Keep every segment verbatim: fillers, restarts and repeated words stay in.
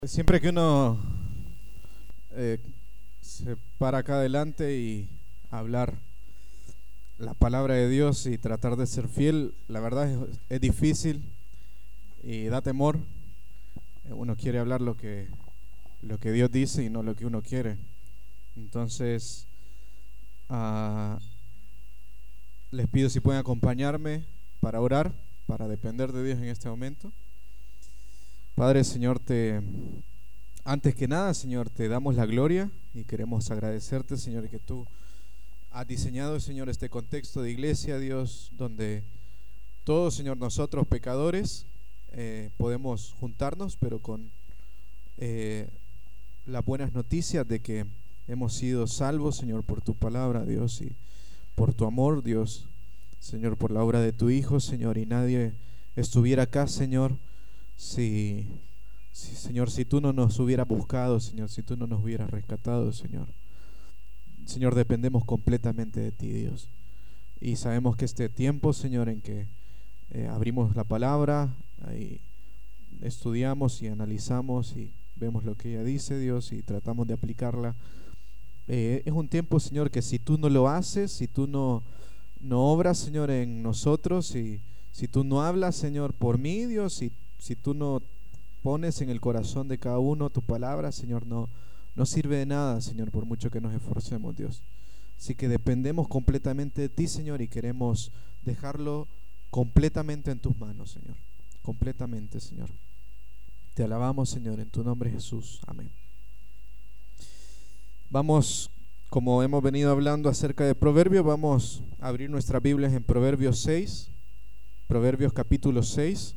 Siempre que uno eh, se para acá adelante y hablar la palabra de Dios y tratar de ser fiel, la verdad es, es difícil y da temor. Eh, Uno quiere hablar lo que, lo que Dios dice y no lo que uno quiere. Entonces, ah, les pido si pueden acompañarme para orar, para depender de Dios en este momento. Padre, Señor, te... Antes que nada, Señor, te damos la gloria y queremos agradecerte, Señor, que tú has diseñado, Señor, este contexto de iglesia, Dios, donde todos, Señor, nosotros pecadores eh, podemos juntarnos, pero con eh, las buenas noticias de que hemos sido salvos, Señor, por tu palabra, Dios, y por tu amor, Dios, Señor, por la obra de tu Hijo, Señor, y nadie estuviera acá, Señor, si... Sí, Señor, si tú no nos hubieras buscado, Señor, si tú no nos hubieras rescatado, Señor. Señor, dependemos completamente de ti, Dios. Y sabemos que este tiempo, Señor, en que eh, abrimos la palabra, ahí estudiamos y analizamos y vemos lo que ella dice, Dios, y tratamos de aplicarla. Eh, es un tiempo, Señor, que si tú no lo haces, si tú no, no obras, Señor, en nosotros, y si tú no hablas, Señor, por mí, Dios, y si tú no pones en el corazón de cada uno tu palabra, Señor, no, no sirve de nada, Señor, por mucho que nos esforcemos, Dios. Así que dependemos completamente de ti, Señor, y queremos dejarlo completamente en tus manos, Señor. Completamente, Señor. Te alabamos, Señor, en tu nombre, Jesús. Amén. Vamos, como hemos venido hablando acerca de Proverbios, vamos a abrir nuestras Biblias en Proverbios seis, Proverbios capítulo seis.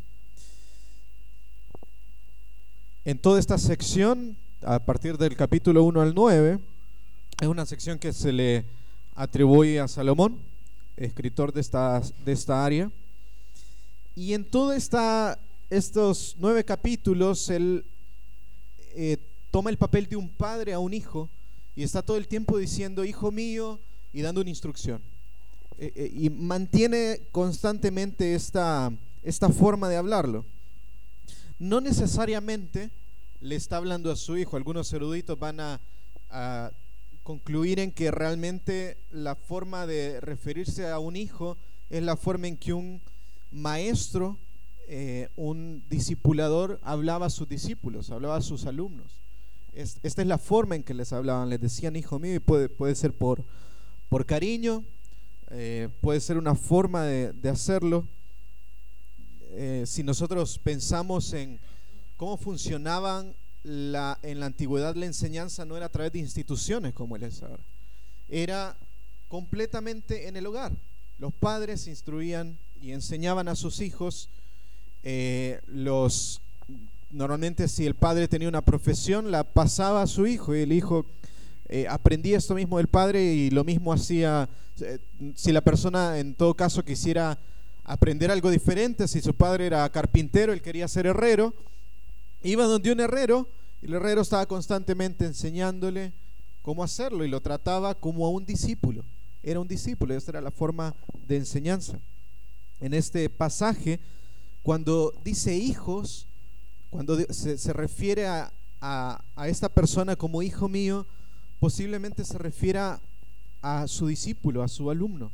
En toda esta sección, a partir del capítulo uno al nueve, es una sección que se le atribuye a Salomón, escritor de esta, de esta área. Y en todos estos nueve capítulos, él eh, toma el papel de un padre a un hijo y está todo el tiempo diciendo, hijo mío, y dando una instrucción. Eh, eh, y mantiene constantemente esta, esta forma de hablarlo. No necesariamente le está hablando a su hijo. Algunos eruditos van a, a concluir en que realmente la forma de referirse a un hijo es la forma en que un maestro, eh, un discipulador hablaba a sus discípulos, hablaba a sus alumnos. Es, esta es la forma en que les hablaban, les decían hijo mío, y puede, puede ser por, por cariño, eh, puede ser una forma de, de hacerlo. Eh, si nosotros pensamos en cómo funcionaban la, en la antigüedad, la enseñanza no era a través de instituciones como él es ahora, era completamente en el hogar. Los padres instruían y enseñaban a sus hijos. Eh, los, normalmente si el padre tenía una profesión, la pasaba a su hijo y el hijo eh, aprendía esto mismo del padre, y lo mismo hacía eh, si la persona en todo caso quisiera aprender algo diferente. Si su padre era carpintero, él quería ser herrero, iba donde un herrero y el herrero estaba constantemente enseñándole cómo hacerlo y lo trataba como a un discípulo. Era un discípulo, esta era la forma de enseñanza. En este pasaje, cuando dice hijos, cuando se, se refiere a, a, a esta persona como hijo mío, posiblemente se refiera a su discípulo, a su alumno.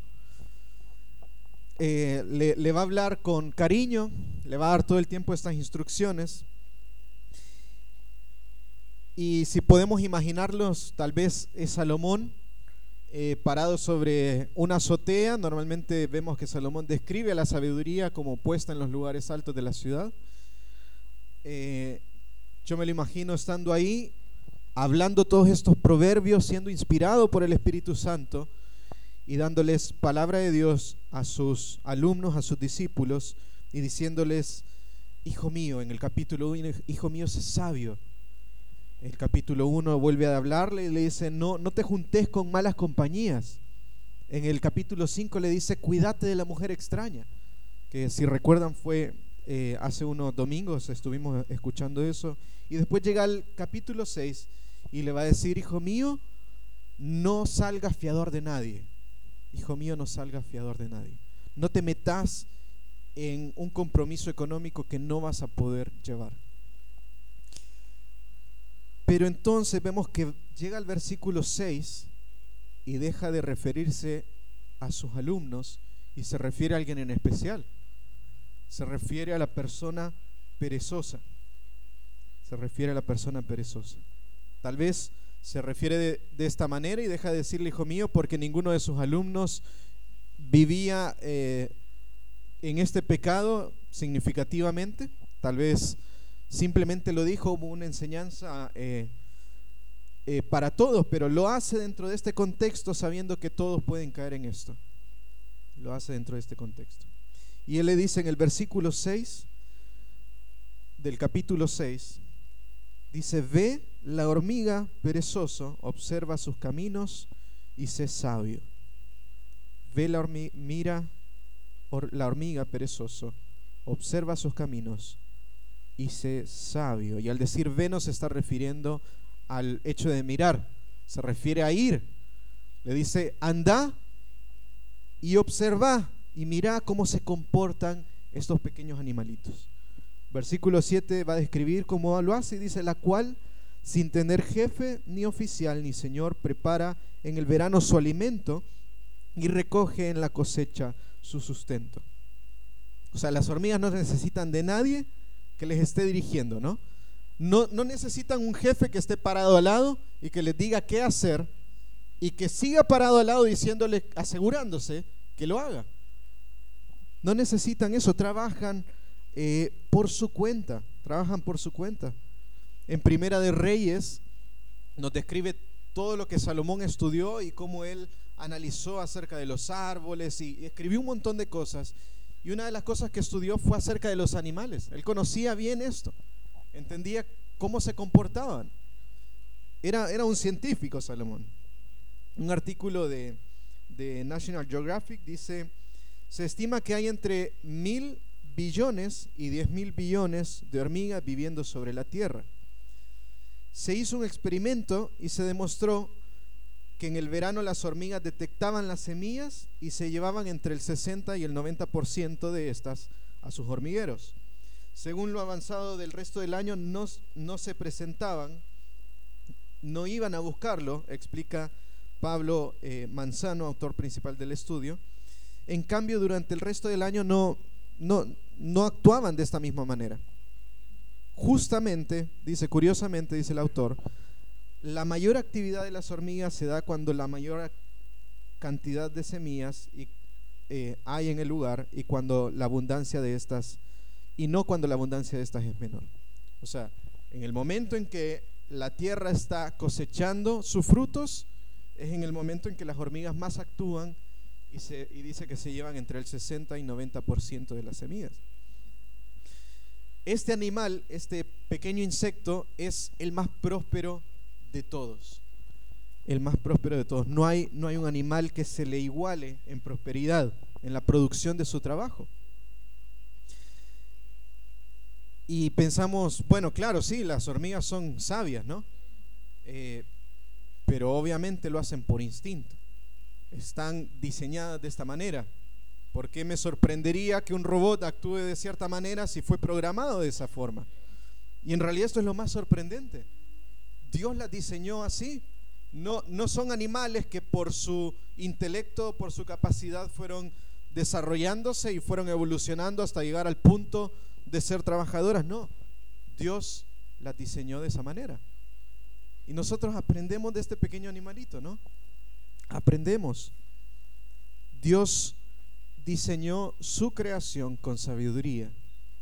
Eh, le, le va a hablar con cariño, le va a dar todo el tiempo estas instrucciones. Y si podemos imaginarlos, tal vez es Salomón eh, parado sobre una azotea. Normalmente vemos que Salomón describe a la sabiduría como puesta en los lugares altos de la ciudad. Eh, yo me lo imagino estando ahí, hablando todos estos proverbios, siendo inspirado por el Espíritu Santo y dándoles palabra de Dios a sus alumnos, a sus discípulos, y diciéndoles, hijo mío, en el capítulo uno, hijo mío, sé sabio. El capítulo uno vuelve a hablarle y le dice, no, no te juntes con malas compañías. En el capítulo cinco le dice, cuídate de la mujer extraña, que si recuerdan fue eh, hace unos domingos estuvimos escuchando eso. Y después llega al capítulo seis y le va a decir, hijo mío, no salgas fiador de nadie. Hijo mío, no salgas fiador de nadie. No te metas en un compromiso económico que no vas a poder llevar. Pero entonces vemos que llega al versículo seis y deja de referirse a sus alumnos y se refiere a alguien en especial. Se refiere a la persona perezosa. Se refiere a la persona perezosa. Tal vez se refiere de, de esta manera y deja de decirle hijo mío porque ninguno de sus alumnos vivía eh, en este pecado significativamente. Tal vez simplemente lo dijo como una enseñanza eh, eh, para todos, pero lo hace dentro de este contexto sabiendo que todos pueden caer en esto. Lo hace dentro de este contexto. Y él le dice en el versículo seis del capítulo seis, dice: ve la hormiga perezoso, observa sus caminos y sé sabio. Ve la hormiga, mira or, la hormiga perezoso, observa sus caminos y sé sabio. Y al decir ve no se está refiriendo al hecho de mirar, se refiere a ir. Le dice: anda y observa y mira cómo se comportan estos pequeños animalitos. Versículo siete va a describir cómo lo hace y dice: la cual, sin tener jefe, ni oficial, ni señor, prepara en el verano su alimento y recoge en la cosecha su sustento. O sea, las hormigas no necesitan de nadie que les esté dirigiendo, ¿no? No, no necesitan un jefe que esté parado al lado y que les diga qué hacer y que siga parado al lado diciéndole, asegurándose que lo haga. No necesitan eso, trabajan eh, por su cuenta, trabajan por su cuenta. En Primera de Reyes nos describe todo lo que Salomón estudió y cómo él analizó acerca de los árboles y escribió un montón de cosas. Y una de las cosas que estudió fue acerca de los animales. Él conocía bien esto, entendía cómo se comportaban. Era, era un científico Salomón. Un artículo de, de National Geographic dice: se estima que hay entre mil billones y diez mil billones de hormigas viviendo sobre la Tierra. Se hizo un experimento y se demostró que en el verano las hormigas detectaban las semillas y se llevaban entre el sesenta y el noventa por ciento de estas a sus hormigueros. Según lo avanzado del resto del año, no, no se presentaban, no iban a buscarlo, explica Pablo eh, Manzano, autor principal del estudio. En cambio, durante el resto del año no, no, no actuaban de esta misma manera. Justamente, dice, curiosamente, dice el autor, la mayor actividad de las hormigas se da cuando la mayor cantidad de semillas y, eh, hay en el lugar y cuando la abundancia de estas, y no cuando la abundancia de estas es menor. O sea, en el momento en que la tierra está cosechando sus frutos, es en el momento en que las hormigas más actúan y, se, y dice que se llevan entre el sesenta y noventa por ciento de las semillas. Este animal, este pequeño insecto, es el más próspero de todos. El más próspero de todos. No hay, no hay un animal que se le iguale en prosperidad, en la producción de su trabajo. Y pensamos, bueno, claro, sí, las hormigas son sabias, ¿no? Eh, pero obviamente lo hacen por instinto. Están diseñadas de esta manera. ¿Por qué me sorprendería que un robot actúe de cierta manera si fue programado de esa forma? Y en realidad esto es lo más sorprendente. Dios las diseñó así. No, no son animales que por su intelecto, por su capacidad fueron desarrollándose y fueron evolucionando hasta llegar al punto de ser trabajadoras. No, Dios las diseñó de esa manera. Y nosotros aprendemos de este pequeño animalito, ¿no? Aprendemos. Dios diseñó su creación con sabiduría.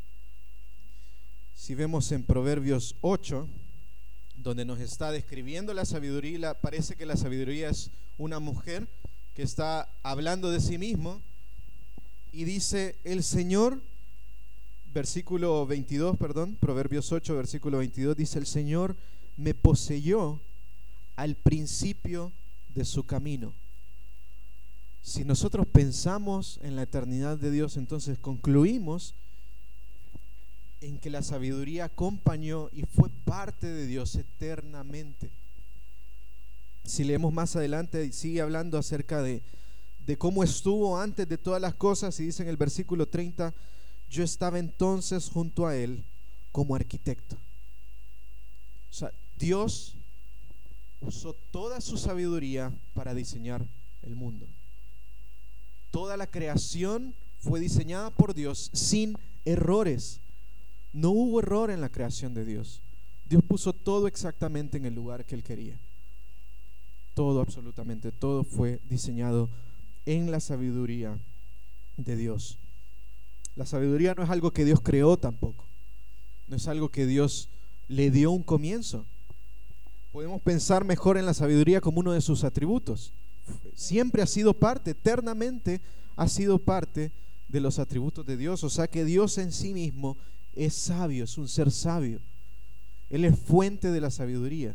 Si vemos en Proverbios ocho, donde nos está describiendo la sabiduría, parece que la sabiduría es una mujer que está hablando de sí mismo y dice: el Señor, versículo veintidós, perdón, Proverbios ocho, versículo veintidós, dice: el Señor me poseyó al principio de su camino. Si nosotros pensamos en la eternidad de Dios, entonces concluimos en que la sabiduría acompañó y fue parte de Dios eternamente. Si leemos más adelante, sigue hablando acerca de, de cómo estuvo antes de todas las cosas, y dice en el versículo treinta: yo estaba entonces junto a él como arquitecto. O sea, Dios usó toda su sabiduría para diseñar el mundo. Toda la creación fue diseñada por Dios sin errores. No hubo error en la creación de Dios. Dios puso todo exactamente en el lugar que Él quería. Todo, absolutamente todo fue diseñado en la sabiduría de Dios. La sabiduría no es algo que Dios creó tampoco. No es algo que Dios le dio un comienzo. Podemos pensar mejor en la sabiduría como uno de sus atributos. Siempre ha sido parte, eternamente ha sido parte de los atributos de Dios. O sea que Dios en sí mismo es sabio, es un ser sabio. Él es fuente de la sabiduría.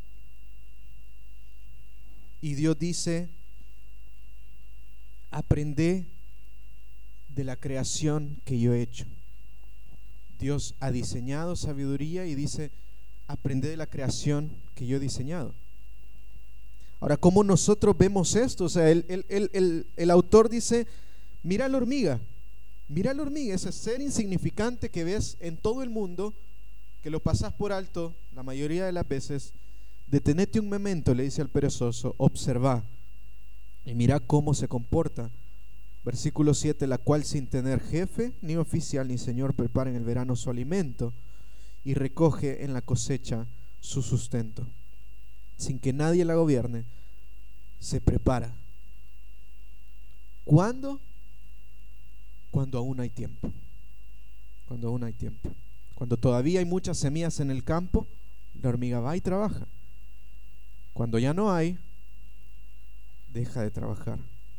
Y Dios dice: aprendé de la creación que yo he hecho. Dios ha diseñado sabiduría y dice: aprendé de la creación que yo he diseñado. Ahora, ¿cómo nosotros vemos esto? O sea, el, el, el, el, el autor dice: mira la hormiga, mira la hormiga, ese ser insignificante que ves en todo el mundo, que lo pasas por alto la mayoría de las veces. Detenete un momento, le dice al perezoso, observa y mira cómo se comporta. Versículo siete: la cual sin tener jefe, ni oficial, ni señor, prepara en el verano su alimento y recoge en la cosecha su sustento. Sin que nadie la gobierne, se prepara. ¿Cuándo? Cuando aún hay tiempo. Cuando aún hay tiempo. Cuando todavía hay muchas semillas en el campo, la hormiga va y trabaja. Cuando ya no hay, deja de trabajar.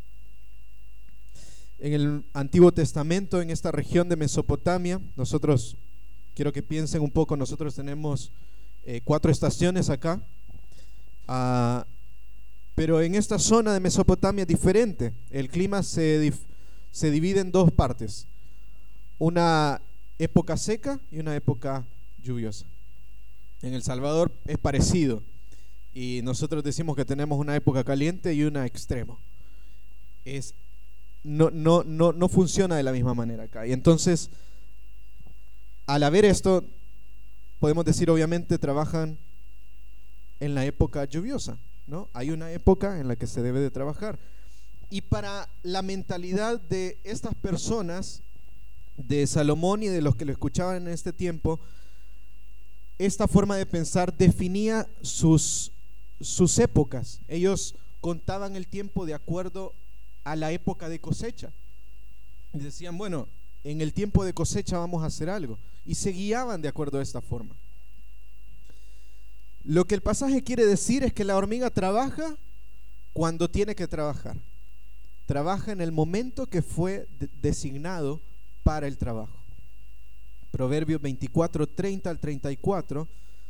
En el Antiguo Testamento, en esta región de Mesopotamia, nosotros, quiero que piensen un poco, nosotros tenemos eh, cuatro estaciones acá, uh, pero en esta zona de Mesopotamia es diferente. El clima se, dif, se divide en dos partes: una época seca y una época lluviosa. En El Salvador es parecido, y nosotros decimos que tenemos una época caliente y una extremo. Es No, no, no, no funciona de la misma manera acá. Y entonces, al haber esto, podemos decir, obviamente trabajan en la época lluviosa, ¿no? Hay una época en la que se debe de trabajar. Y para la mentalidad de estas personas, de Salomón y de los que lo escuchaban en este tiempo, esta forma de pensar definía sus, sus épocas. Ellos contaban el tiempo de acuerdo a la época de cosecha. Y decían, bueno, en el tiempo de cosecha vamos a hacer algo. Y se guiaban de acuerdo a esta forma. Lo que el pasaje quiere decir es que la hormiga trabaja cuando tiene que trabajar. Trabaja en el momento que fue de- designado para el trabajo. Proverbios veinticuatro, treinta al treinta y cuatro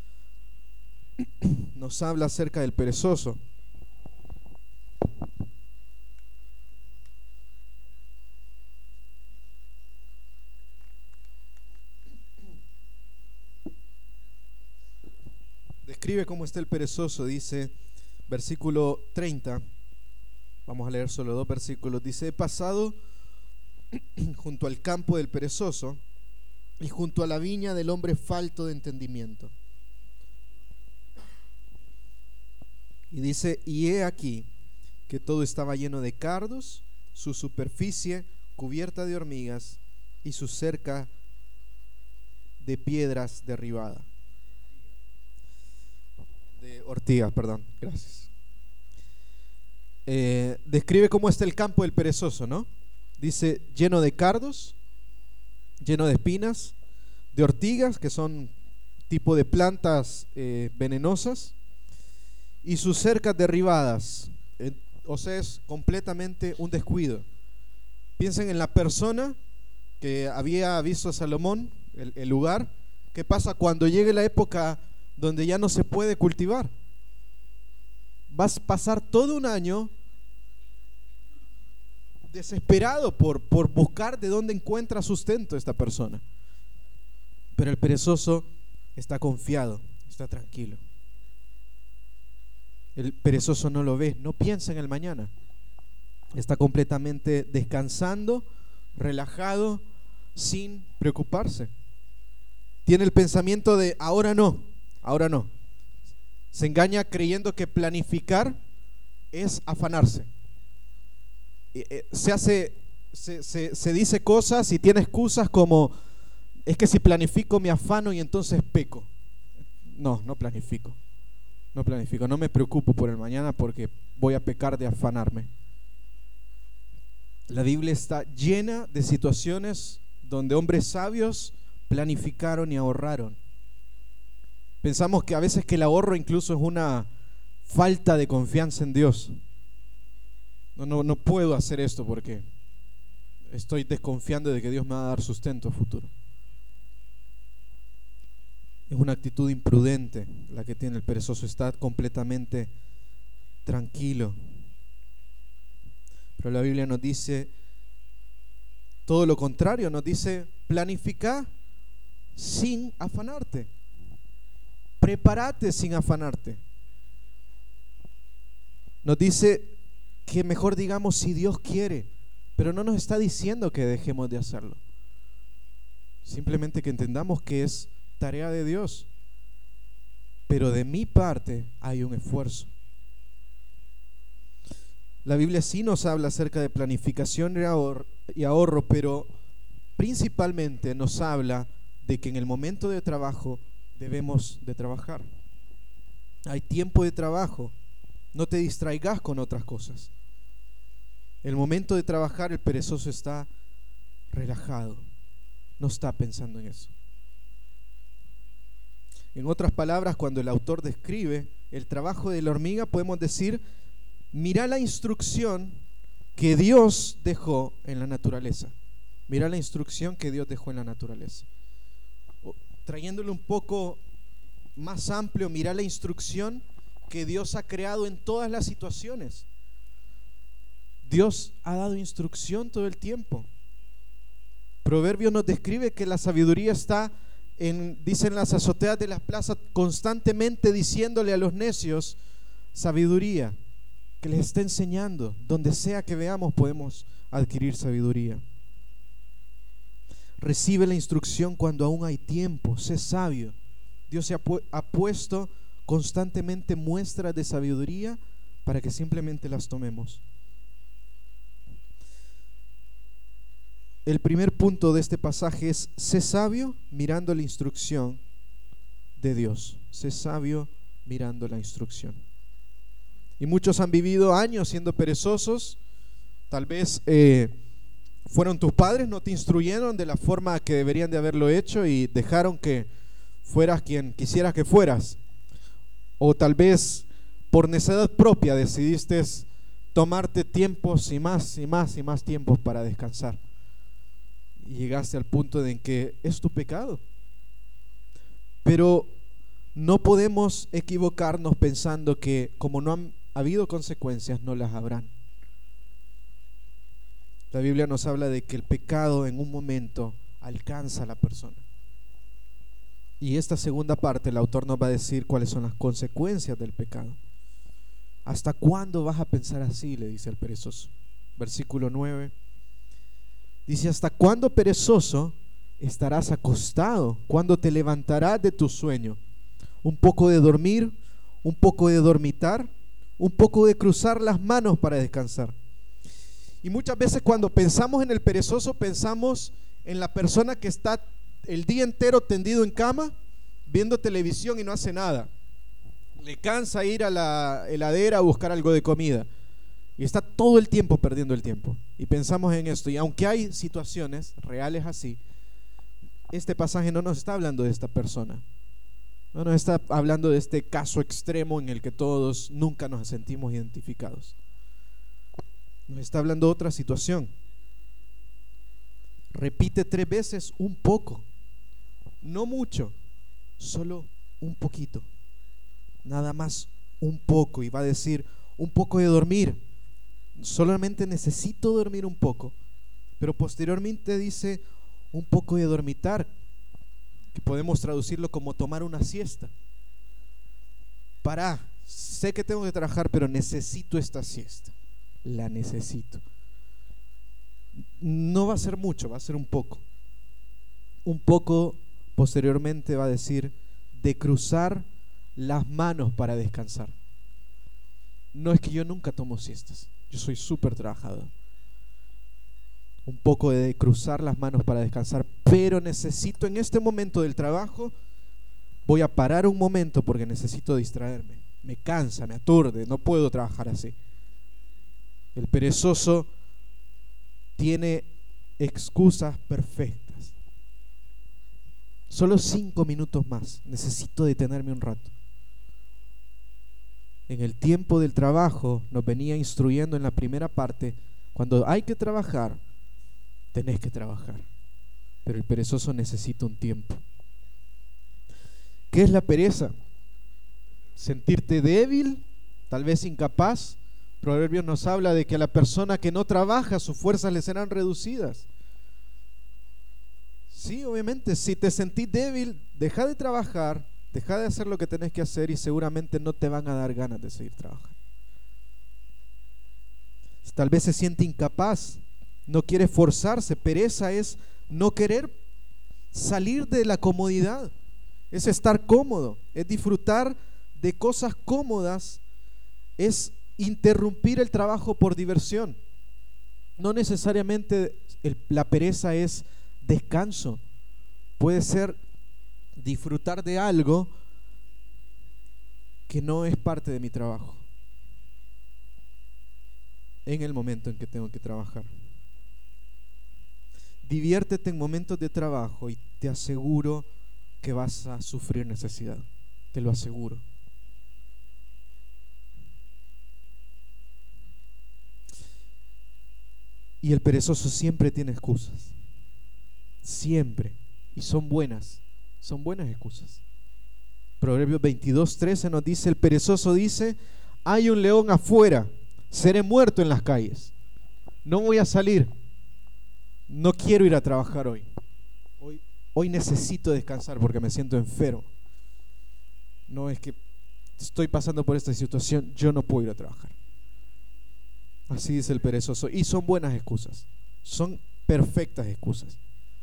nos habla acerca del perezoso. Describe cómo está el perezoso. Dice, versículo treinta, vamos a leer solo dos versículos. Dice: he pasado junto al campo del perezoso y junto a la viña del hombre falto de entendimiento. Y dice: y he aquí que todo estaba lleno de cardos, su superficie cubierta de hormigas y su cerca de piedras derribada. De ortigas, perdón, gracias. Eh, describe cómo está el campo del perezoso, ¿no? Dice: lleno de cardos, lleno de espinas, de ortigas, que son tipo de plantas eh, venenosas, y sus cercas derribadas. Eh, o sea, es completamente un descuido. Piensen en la persona que había visto a Salomón, el, el lugar. ¿Qué pasa cuando llegue la época donde ya no se puede cultivar? Vas a pasar todo un año desesperado por, por buscar de dónde encuentra sustento esta persona. Pero el perezoso está confiado, está tranquilo. El perezoso no lo ve, no piensa en el mañana. Está completamente descansando, relajado, sin preocuparse. Tiene el pensamiento de ahora no, ahora no. Se engaña creyendo que planificar es afanarse. Se hace, se, se, se dice cosas y tiene excusas como: es que si planifico me afano y entonces peco. No, no planifico. No planifico, no me preocupo por el mañana porque voy a pecar de afanarme. La Biblia está llena de situaciones donde hombres sabios planificaron y ahorraron. Pensamos que a veces que el ahorro incluso es una falta de confianza en Dios. No, no, no puedo hacer esto porque estoy desconfiando de que Dios me va a dar sustento futuro. Es una actitud imprudente la que tiene el perezoso, está completamente tranquilo. Pero la Biblia nos dice todo lo contrario, nos dice: planifica sin afanarte, prepárate sin afanarte. Nos dice que mejor digamos si Dios quiere, pero no nos está diciendo que dejemos de hacerlo. Simplemente que entendamos que es tarea de Dios, pero de mi parte hay un esfuerzo. La Biblia sí nos habla acerca de planificación y ahorro, pero principalmente nos habla de que en el momento de trabajo debemos de trabajar. Hay tiempo de trabajo, no te distraigas con otras cosas. El momento de trabajar, el perezoso está relajado, no está pensando en eso. En otras palabras, cuando el autor describe el trabajo de la hormiga, podemos decir: mira la instrucción que Dios dejó en la naturaleza. Mira la instrucción que Dios dejó en la naturaleza. Trayéndolo un poco más amplio, mira la instrucción que Dios ha creado en todas las situaciones. Dios ha dado instrucción todo el tiempo. Proverbios nos describe que la sabiduría está en, dicen las azoteas de las plazas, constantemente diciéndole a los necios sabiduría, que les está enseñando. Donde sea que veamos podemos adquirir sabiduría. Recibe la instrucción cuando aún hay tiempo, sé sabio. Dios se ha, pu- ha puesto constantemente muestras de sabiduría para que simplemente las tomemos. El primer punto de este pasaje es: sé sabio mirando la instrucción de Dios. Sé sabio mirando la instrucción. Y muchos han vivido años siendo perezosos. Tal vez eh, fueron tus padres, no te instruyeron de la forma que deberían de haberlo hecho y dejaron que fueras quien quisieras que fueras. O tal vez por necesidad propia decidiste tomarte tiempos y más y más y más tiempos para descansar. Y llegaste al punto en que es tu pecado. Pero no podemos equivocarnos pensando que como no han habido consecuencias, no las habrán. La Biblia nos habla de que el pecado en un momento alcanza a la persona. Y esta segunda parte, el autor nos va a decir cuáles son las consecuencias del pecado. ¿Hasta cuándo vas a pensar así?, le dice el perezoso. Versículo nueve. Dice: ¿hasta cuándo, perezoso, estarás acostado? ¿Cuándo te levantarás de tu sueño? Un poco de dormir, un poco de dormitar, un poco de cruzar las manos para descansar. Y muchas veces cuando pensamos en el perezoso, pensamos en la persona que está el día entero tendido en cama, viendo televisión y no hace nada. Le cansa ir a la heladera a buscar algo de comida. Y está todo el tiempo perdiendo el tiempo. Y pensamos en esto. Y aunque hay situaciones reales así, este pasaje no nos está hablando de esta persona. No nos está hablando de este caso extremo en el que todos nunca nos sentimos identificados. Nos está hablando de otra situación. Repite tres veces: un poco. No mucho, solo un poquito. Nada más un poco. Y va a decir: un poco de dormir. Solamente necesito dormir un poco. Pero posteriormente dice: un poco de dormitar, que podemos traducirlo como tomar una siesta. Pará, sé que tengo que trabajar, pero necesito esta siesta. La necesito. No va a ser mucho, va a ser un poco. Un poco, posteriormente va a decir, de cruzar las manos para descansar. No es que yo nunca tomo siestas, yo soy súper trabajador. Un poco de cruzar las manos para descansar, pero necesito en este momento del trabajo, voy a parar un momento porque necesito distraerme. Me cansa, me aturde, no puedo trabajar así. El perezoso tiene excusas perfectas. Solo cinco minutos más, necesito detenerme un rato. En el tiempo del trabajo nos venía instruyendo en la primera parte, cuando hay que trabajar, tenés que trabajar. Pero el perezoso necesita un tiempo. ¿Qué es la pereza? Sentirte débil, tal vez incapaz. Proverbios nos habla de que a la persona que no trabaja, sus fuerzas le serán reducidas. Sí, obviamente, si te sentís débil, deja de trabajar, deja de hacer lo que tenés que hacer y seguramente no te van a dar ganas de seguir trabajando. Tal vez se siente incapaz, no quiere esforzarse. Pereza es no querer salir de la comodidad, es estar cómodo, es disfrutar de cosas cómodas, es interrumpir el trabajo por diversión. No necesariamente el, la pereza es descanso, puede ser disfrutar de algo que no es parte de mi trabajo en el momento en que tengo que trabajar. Diviértete en momentos de trabajo y te aseguro que vas a sufrir necesidad, te lo aseguro. Y el perezoso siempre tiene excusas, siempre, y son buenas, son buenas excusas. Proverbios veintidós, trece nos dice: el perezoso dice, hay un león afuera, seré muerto en las calles, no voy a salir, no quiero ir a trabajar hoy, hoy, hoy necesito descansar porque me siento enfermo, no es que estoy pasando por esta situación, yo no puedo ir a trabajar. Así dice el perezoso, y son buenas excusas, son perfectas excusas.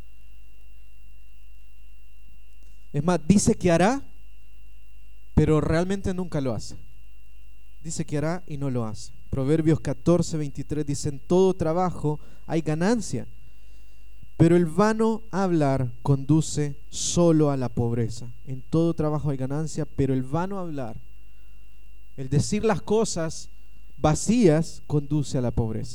Es más, dice que hará, pero realmente nunca lo hace. Dice que hará y no lo hace. Proverbios catorce, veintitrés dice: en todo trabajo hay ganancia, pero el vano hablar conduce solo a la pobreza. En todo trabajo hay ganancia, pero el vano hablar, el decir las cosas vacías, conduce a la pobreza.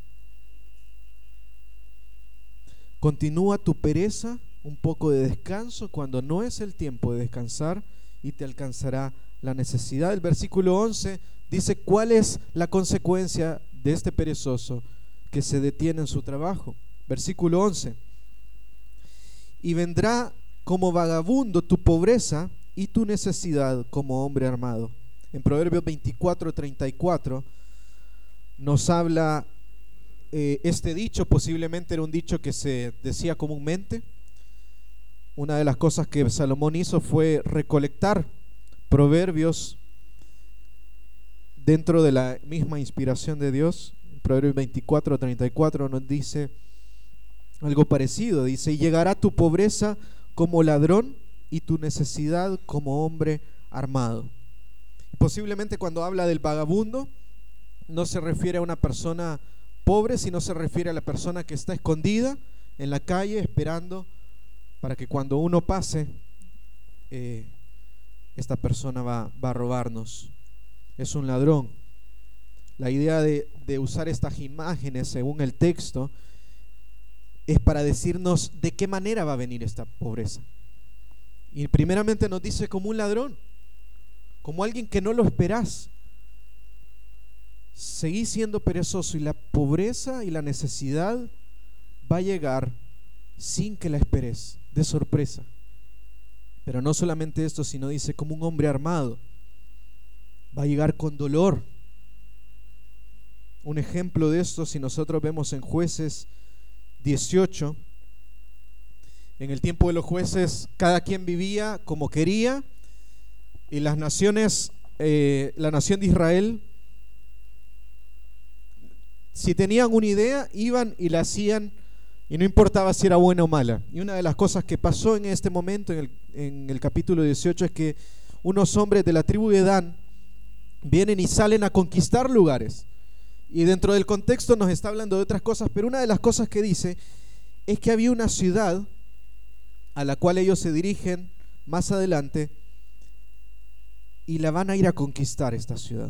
Continúa tu pereza, un poco de descanso cuando no es el tiempo de descansar, y te alcanzará la necesidad. El versículo once dice cuál es la consecuencia de este perezoso que se detiene en su trabajo. Versículo once: y vendrá como vagabundo tu pobreza y tu necesidad como hombre armado. En Proverbios veinticuatro, treinta y cuatro nos habla eh, este dicho. Posiblemente era un dicho que se decía comúnmente. Una de las cosas que Salomón hizo fue recolectar proverbios dentro de la misma inspiración de Dios. Proverbios veinticuatro, treinta y cuatro nos dice algo parecido. Dice: y llegará tu pobreza como ladrón y tu necesidad como hombre armado. Posiblemente cuando habla del vagabundo no se refiere a una persona pobre, sino se refiere a la persona que está escondida en la calle esperando para que cuando uno pase eh, esta persona va, va a robarnos. Es un ladrón. La idea de, de usar estas imágenes según el texto es para decirnos de qué manera va a venir esta pobreza. Y primeramente nos dice como un ladrón, como alguien que no lo esperás. Seguís siendo perezoso y la pobreza y la necesidad va a llegar sin que la esperes, de sorpresa. Pero no solamente esto, sino dice como un hombre armado. Va a llegar con dolor. Un ejemplo de esto, si nosotros vemos en Jueces dieciocho, en el tiempo de los jueces cada quien vivía como quería, y las naciones, eh, la nación de Israel, si tenían una idea, iban y la hacían, y no importaba si era buena o mala. Y una de las cosas que pasó en este momento, en el, en el capítulo dieciocho, es que unos hombres de la tribu de Dan vienen y salen a conquistar lugares. Y dentro del contexto nos está hablando de otras cosas, pero una de las cosas que dice es que había una ciudad a la cual ellos se dirigen más adelante y la van a ir a conquistar, esta ciudad.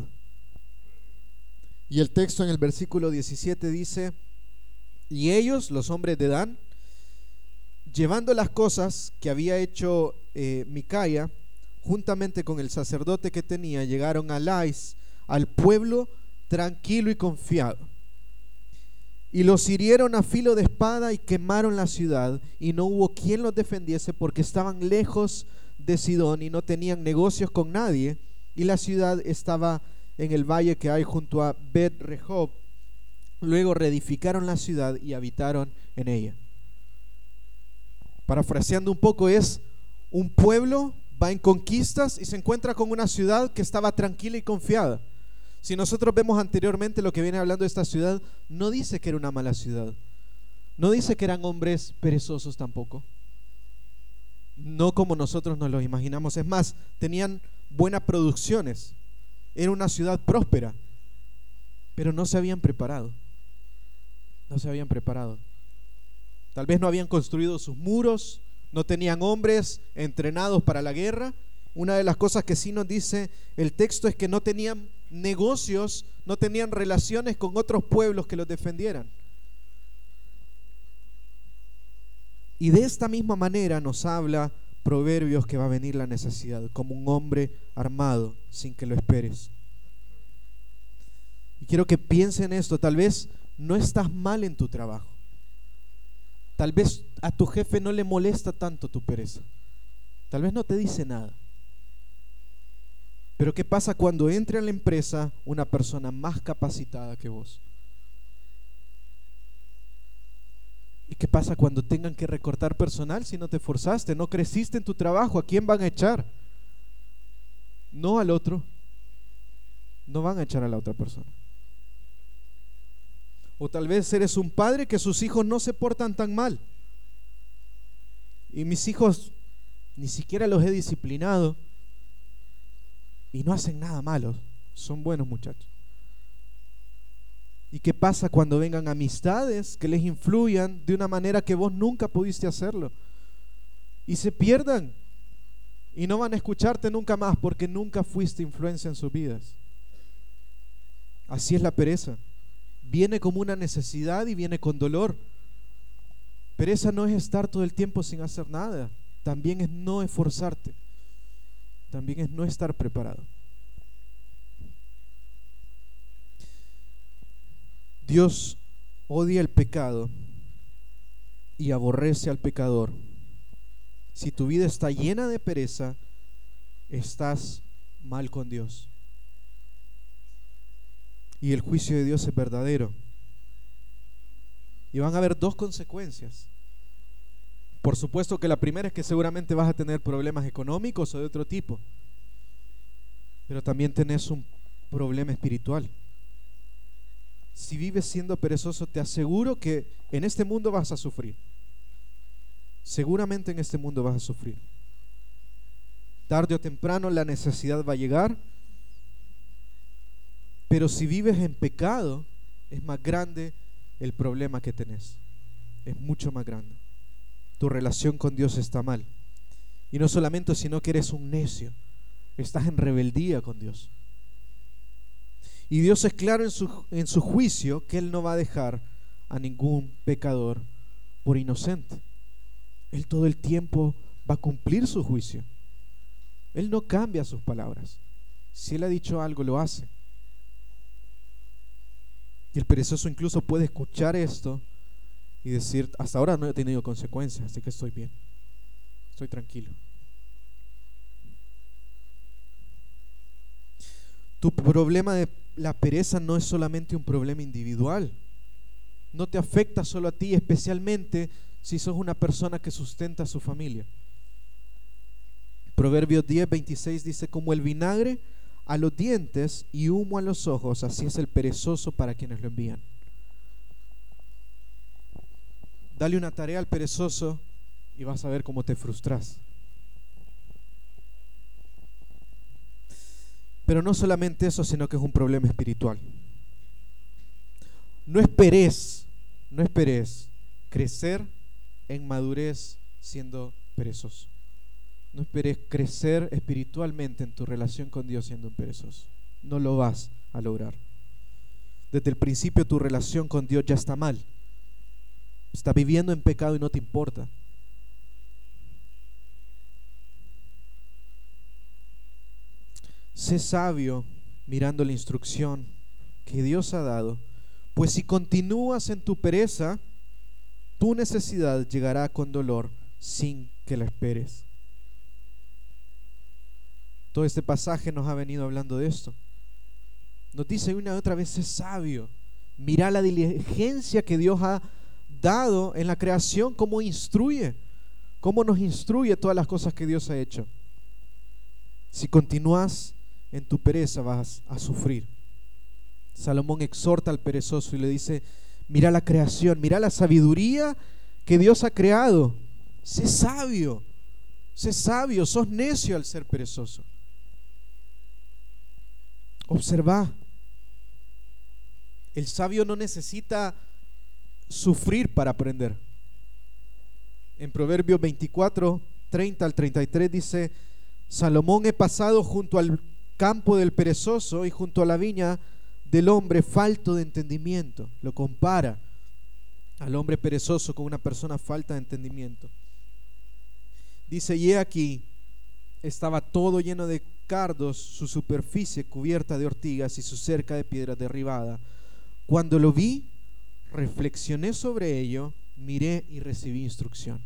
Y el texto en el versículo diecisiete dice: y ellos, los hombres de Dan, llevando las cosas que había hecho eh, Micaía, juntamente con el sacerdote que tenía, llegaron a Lais, al pueblo tranquilo y confiado, y los hirieron a filo de espada y quemaron la ciudad, y no hubo quien los defendiese, porque estaban lejos de Sidón y no tenían negocios con nadie, y la ciudad estaba en el valle que hay junto a Bet Rehob. Luego reedificaron la ciudad y habitaron en ella. Parafraseando un poco, es un pueblo va en conquistas y se encuentra con una ciudad que estaba tranquila y confiada. Si nosotros vemos anteriormente lo que viene hablando de esta ciudad, no dice que era una mala ciudad, no dice que eran hombres perezosos tampoco, no como nosotros nos los imaginamos. Es más, tenían buenas producciones, era una ciudad próspera, pero no se habían preparado, no se habían preparado. Tal vez no habían construido sus muros, no tenían hombres entrenados para la guerra. Una de las cosas que sí nos dice el texto es que no tenían negocios, no tenían relaciones con otros pueblos que los defendieran. Y de esta misma manera nos habla Proverbios, que va a venir la necesidad, como un hombre armado sin que lo esperes. Y quiero que piensen esto: tal vez no estás mal en tu trabajo, tal vez a tu jefe no le molesta tanto tu pereza, tal vez no te dice nada. Pero ¿qué pasa cuando entre a la empresa una persona más capacitada que vos? ¿Y qué pasa cuando tengan que recortar personal si no te esforzaste, no creciste en tu trabajo? ¿A quién van a echar? No al otro, no van a echar a la otra persona. O tal vez eres un padre que sus hijos no se portan tan mal, y mis hijos ni siquiera los he disciplinado y no hacen nada malo, son buenos muchachos. ¿Y qué pasa cuando vengan amistades que les influyan de una manera que vos nunca pudiste hacerlo y se pierdan y no van a escucharte nunca más porque nunca fuiste influencia en sus vidas? Así es la pereza. Viene como una necesidad y viene con dolor. Pereza no es estar todo el tiempo sin hacer nada, también es no esforzarte, también es no estar preparado. Dios odia el pecado y aborrece al pecador. Si tu vida está llena de pereza, estás mal con Dios. Y el juicio de Dios es verdadero. Y van a haber dos consecuencias. Por supuesto que la primera es que seguramente vas a tener problemas económicos o de otro tipo, pero también tenés un problema espiritual. Si vives siendo perezoso, te aseguro que en este mundo vas a sufrir. Seguramente en este mundo vas a sufrir. Tarde o temprano la necesidad va a llegar, pero si vives en pecado, es más grande el problema que tenés. Es mucho más grande. Tu relación con Dios está mal. Y no solamente, sino que eres un necio. Estás en rebeldía con Dios. Y Dios es claro en su, en su juicio, que Él no va a dejar a ningún pecador por inocente. Él todo el tiempo va a cumplir su juicio. Él no cambia sus palabras. Si Él ha dicho algo, lo hace. Y el perezoso incluso puede escuchar esto y decir: hasta ahora no he tenido consecuencias, así que estoy bien, estoy tranquilo. Tu problema de la pereza no es solamente un problema individual, no te afecta solo a ti, especialmente si sos una persona que sustenta a su familia. Proverbios diez, veintiséis dice: como el vinagre a los dientes y humo a los ojos, así es el perezoso para quienes lo envían. Dale una tarea al perezoso y vas a ver cómo te frustras. Pero no solamente eso, sino que es un problema espiritual. No esperes, no esperes crecer en madurez siendo perezoso. No esperes crecer espiritualmente en tu relación con Dios siendo un perezoso. No lo vas a lograr. Desde el principio tu relación con Dios ya está mal. Estás viviendo en pecado y no te importa. Sé sabio mirando la instrucción que Dios ha dado, pues si continúas en tu pereza, tu necesidad llegará con dolor sin que la esperes. Todo este pasaje nos ha venido hablando de esto. Nos dice una y otra vez: sé sabio, mira la diligencia que Dios ha dado en la creación, cómo instruye, cómo nos instruye todas las cosas que Dios ha hecho. Si continúas en tu pereza vas a sufrir. Salomón exhorta al perezoso y le dice: mira la creación, mira la sabiduría que Dios ha creado. Sé sabio, sé sabio, sos necio al ser perezoso. Observa, el sabio no necesita sufrir para aprender. En Proverbios veinticuatro, treinta al treinta y tres dice: Salomón he pasado junto al campo del perezoso y junto a la viña del hombre falto de entendimiento. Lo compara al hombre perezoso con una persona falta de entendimiento. Dice: y he aquí, estaba todo lleno de cardos, su superficie cubierta de ortigas y su cerca de piedras derribada. Cuando lo vi, reflexioné sobre ello, miré y recibí instrucción.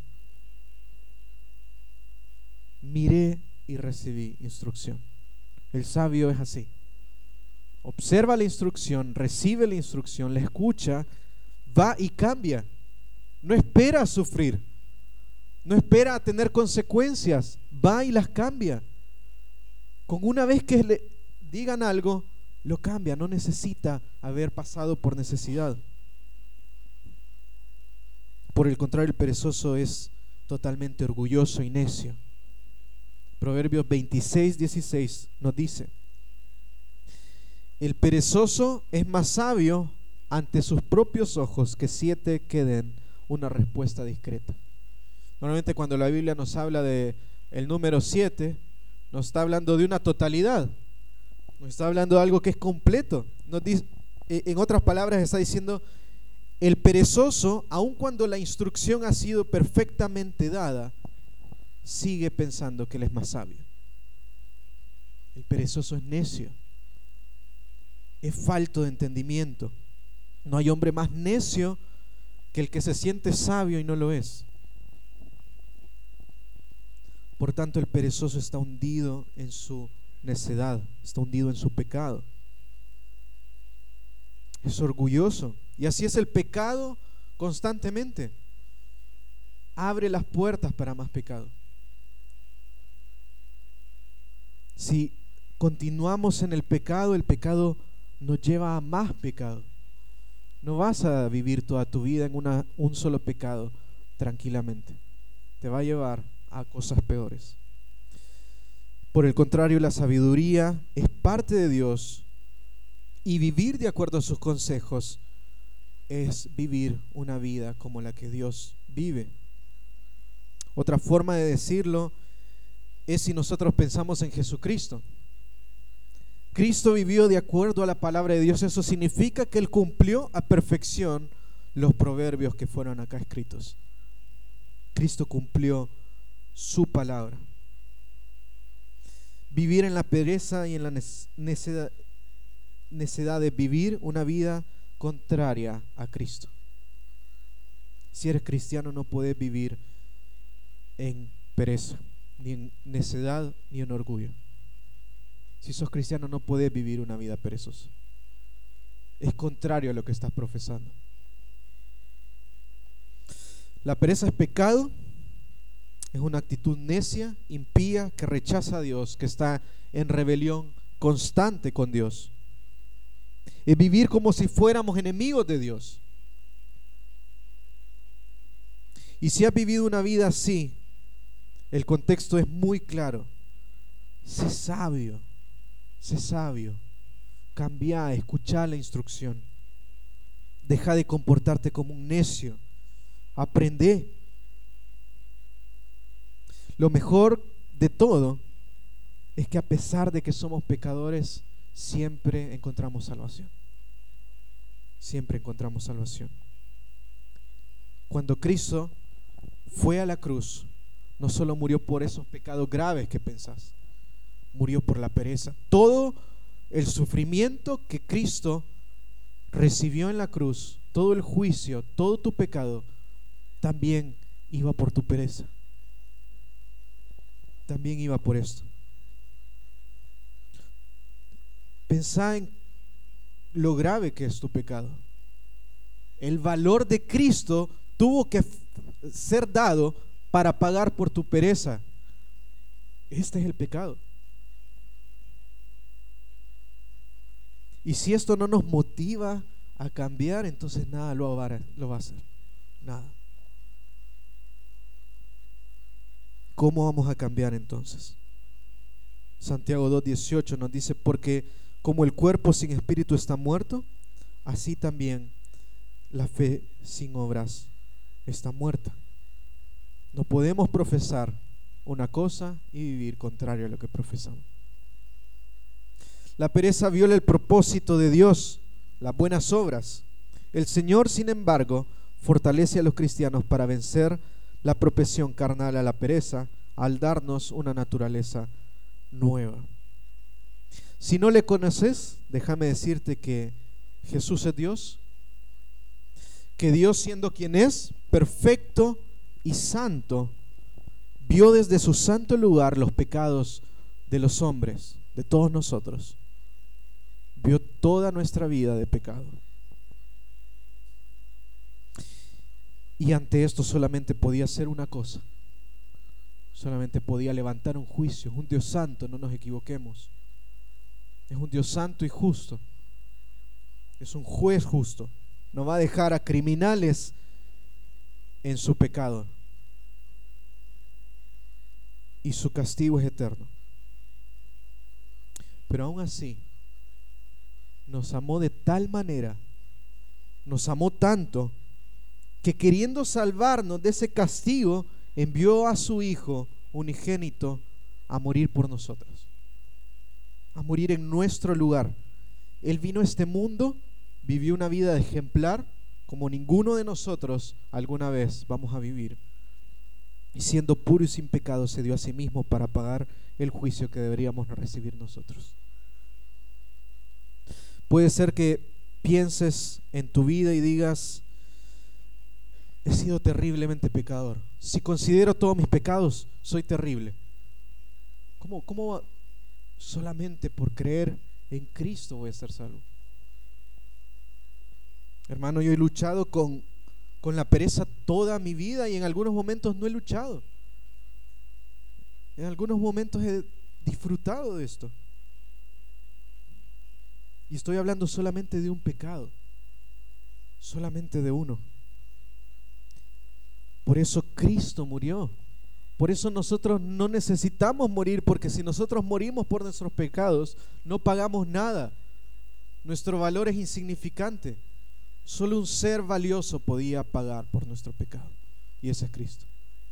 Miré y recibí instrucción. El sabio es así. Observa la instrucción, recibe la instrucción, la escucha, va y cambia. No espera a sufrir, no espera a tener consecuencias, va y las cambia. Con una vez que le digan algo, lo cambia, no necesita haber pasado por necesidad. Por el contrario, el perezoso es totalmente orgulloso y necio. Proverbios veintiséis, dieciséis nos dice: el perezoso es más sabio ante sus propios ojos que siete que den una respuesta discreta. Normalmente cuando la Biblia nos habla de el número siete, nos está hablando de una totalidad, nos está hablando de algo que es completo. Nos dice, en otras palabras, está diciendo: el perezoso, aun cuando la instrucción ha sido perfectamente dada, sigue pensando que él es más sabio. El perezoso es necio, es falto de entendimiento. No hay hombre más necio que el que se siente sabio y no lo es. Por tanto, el perezoso está hundido en su necedad, está hundido en su pecado. Es orgulloso. Y así es el pecado constantemente. Abre las puertas para más pecado. Si continuamos en el pecado, el pecado nos lleva a más pecado. No vas a vivir toda tu vida en una, un solo pecado tranquilamente. Te va a llevar a cosas peores. Por el contrario, la sabiduría es parte de Dios y vivir de acuerdo a sus consejos es vivir una vida como la que Dios vive. Otra forma de decirlo es si nosotros pensamos en Jesucristo. Cristo vivió de acuerdo a la palabra de Dios. Eso significa que Él cumplió a perfección los proverbios que fueron acá escritos. Cristo cumplió su palabra. Vivir en la pereza y en la necedad, necedad de vivir una vida contraria a Cristo. Si eres cristiano, no puedes vivir en pereza, ni en necedad, ni en orgullo. Si sos cristiano, no puedes vivir una vida perezosa. Es contrario a lo que estás profesando. La pereza es pecado, es una actitud necia, impía, que rechaza a Dios, que está en rebelión constante con Dios. Es vivir como si fuéramos enemigos de Dios. Y si has vivido una vida así, el contexto es muy claro. Sé sabio, Sé sabio. Cambia, escucha la instrucción. Deja de comportarte como un necio. Aprende. Lo mejor de todo es que a pesar de que somos pecadores, siempre encontramos salvación. Siempre encontramos salvación. Cuando Cristo fue a la cruz, no solo murió por esos pecados graves que pensás, murió por la pereza. Todo el sufrimiento que Cristo recibió en la cruz, todo el juicio, todo tu pecado, también iba por tu pereza. También iba por esto. Pensá en lo grave que es tu pecado. El valor de Cristo tuvo que ser dado para pagar por tu pereza. Este es el pecado. Y si esto no nos motiva a cambiar, entonces nada lo va a, lo va a hacer. Nada. ¿Cómo vamos a cambiar entonces? Santiago dos dieciocho nos dice: porque como el cuerpo sin espíritu está muerto, así también la fe sin obras está muerta. No podemos profesar una cosa y vivir contrario a lo que profesamos. La pereza viola el propósito de Dios, las buenas obras. El Señor, sin embargo, fortalece a los cristianos para vencer la propensión carnal a la pereza al darnos una naturaleza nueva. Si no le conoces, déjame decirte que Jesús es Dios, que Dios, siendo quien es, perfecto y santo, vio desde su santo lugar los pecados de los hombres, de todos nosotros. Vio toda nuestra vida de pecado. Y ante esto solamente podía hacer una cosa. Solamente podía levantar un juicio. Es un Dios santo, no nos equivoquemos. Es un Dios santo y justo. Es un juez justo. No va a dejar a criminales en su pecado. Y su castigo es eterno. Pero aún así, nos amó de tal manera, nos amó tanto, que queriendo salvarnos de ese castigo, envió a su Hijo unigénito a morir por nosotros, a morir en nuestro lugar. Él vino a este mundo, vivió una vida ejemplar como ninguno de nosotros alguna vez vamos a vivir, y siendo puro y sin pecado se dio a sí mismo para pagar el juicio que deberíamos recibir nosotros. Puede ser que pienses en tu vida y digas: he sido terriblemente pecador. Si considero todos mis pecados, soy terrible. ¿Cómo, cómo solamente por creer en Cristo voy a ser salvo? Hermano, yo he luchado con, con la pereza toda mi vida y en algunos momentos no he luchado. En algunos momentos he disfrutado de esto. Y estoy hablando solamente de un pecado, solamente de uno. Por eso Cristo murió. Por eso nosotros no necesitamos morir, porque si nosotros morimos por nuestros pecados, no pagamos nada. Nuestro valor es insignificante. Solo un ser valioso podía pagar por nuestro pecado, y ese es Cristo.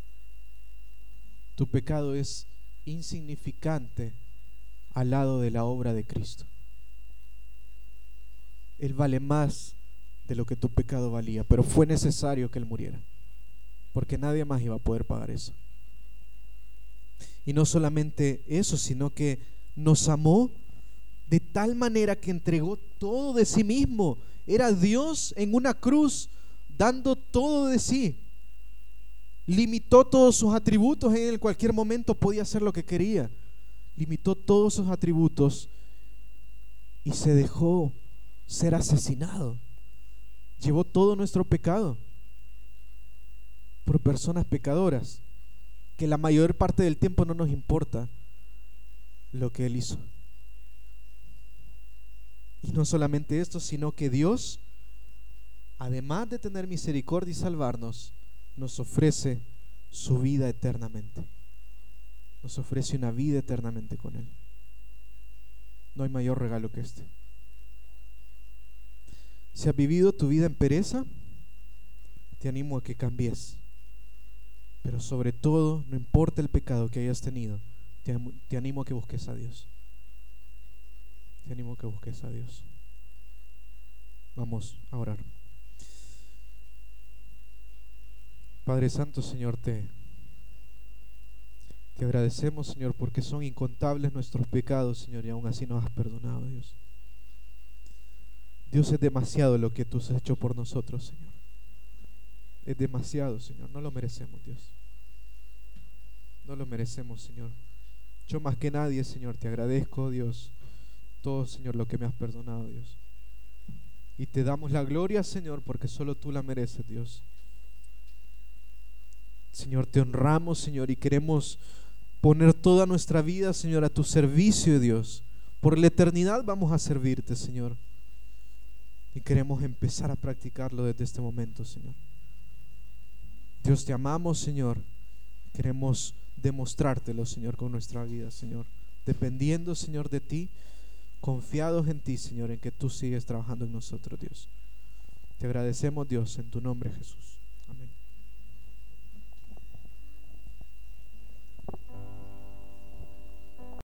Tu pecado es insignificante al lado de la obra de Cristo. Él vale más de lo que tu pecado valía, pero fue necesario que Él muriera, porque nadie más iba a poder pagar eso. Y no solamente eso, sino que nos amó de tal manera que entregó todo de sí mismo. Era Dios en una cruz dando todo de sí. Limitó todos sus atributos. En cualquier momento podía hacer lo que quería. Limitó todos sus atributos y se dejó ser asesinado. Llevó todo nuestro pecado por personas pecadoras, que la mayor parte del tiempo no nos importa lo que Él hizo. Y no solamente esto, sino que Dios, además de tener misericordia y salvarnos, nos ofrece su vida eternamente. Nos ofrece una vida eternamente con Él. No hay mayor regalo que este. Si has vivido tu vida en pereza, te animo a que cambies. Pero sobre todo, no importa el pecado que hayas tenido, te, te animo a que busques a Dios. Te animo a que busques a Dios. Vamos a orar. Padre Santo, Señor, te, te agradecemos, Señor, porque son incontables nuestros pecados, Señor, y aún así nos has perdonado, Dios. Dios, es demasiado lo que tú has hecho por nosotros, Señor. Es demasiado, Señor, no lo merecemos, Dios. No lo merecemos, Señor. Yo más que nadie, Señor, te agradezco, Dios, todo, Señor, lo que me has perdonado, Dios. Y te damos la gloria, Señor, porque solo tú la mereces, Dios. Señor, te honramos, Señor, y queremos poner toda nuestra vida, Señor, a tu servicio, Dios. Por la eternidad vamos a servirte, Señor. Y queremos empezar a practicarlo desde este momento, Señor. Dios, te amamos, Señor. Queremos demostrártelo, Señor, con nuestra vida, Señor. Dependiendo, Señor, de ti, confiados en ti, Señor, en que tú sigues trabajando en nosotros, Dios. Te agradecemos, Dios, en tu nombre, Jesús.